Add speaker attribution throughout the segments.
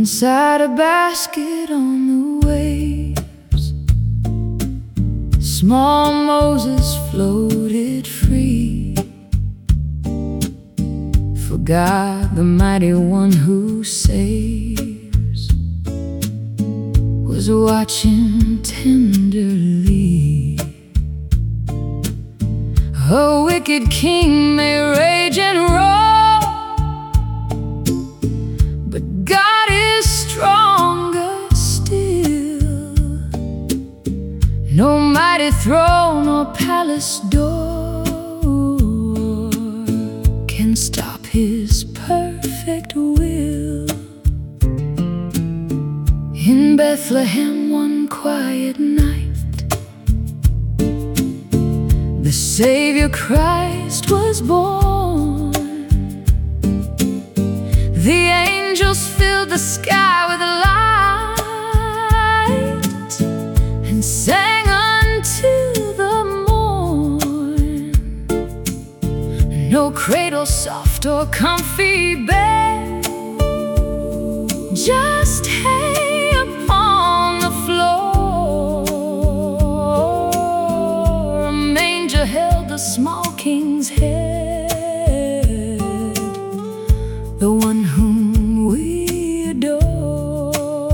Speaker 1: inside a basket on the waves. Small Moses floated free, for God, the mighty one who saves, was watching tenderly. A wicked king may rage and roar, but God is stronger still. No mighty throne or palace door can stop His perfect will. In Bethlehem one quiet night, the Savior Christ was born. The angels filled the sky with light and sang until the morn. No cradle soft or comfy bed, just hay upon the floor. A manger held the small king's head, the one whom we adore.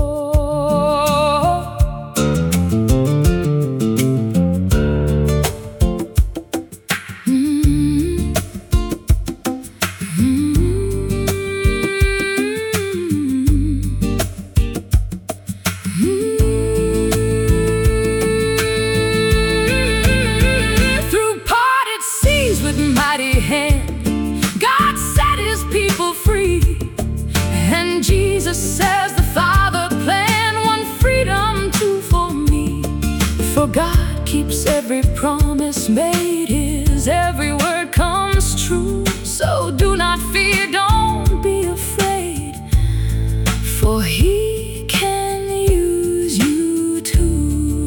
Speaker 1: Through parted seas with mighty hand, God set His people free. And Jesus says the Father planned one freedom too for me. For God keeps every promise made, His every word comes true. So do not fear, don't be afraid, for He can use you too.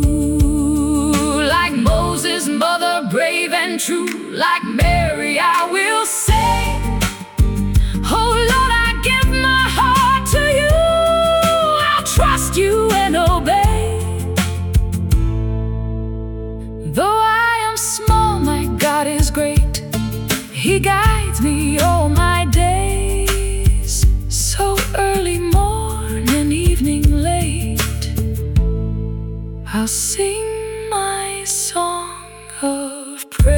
Speaker 1: Like Moses' mother, brave and true, like Mary, I will say, oh Lord, I give my heart to you. I'll trust you and obey. Though I am small, my God is great. He guides me all my days. So early morn and evening late, I'll sing my song of praise.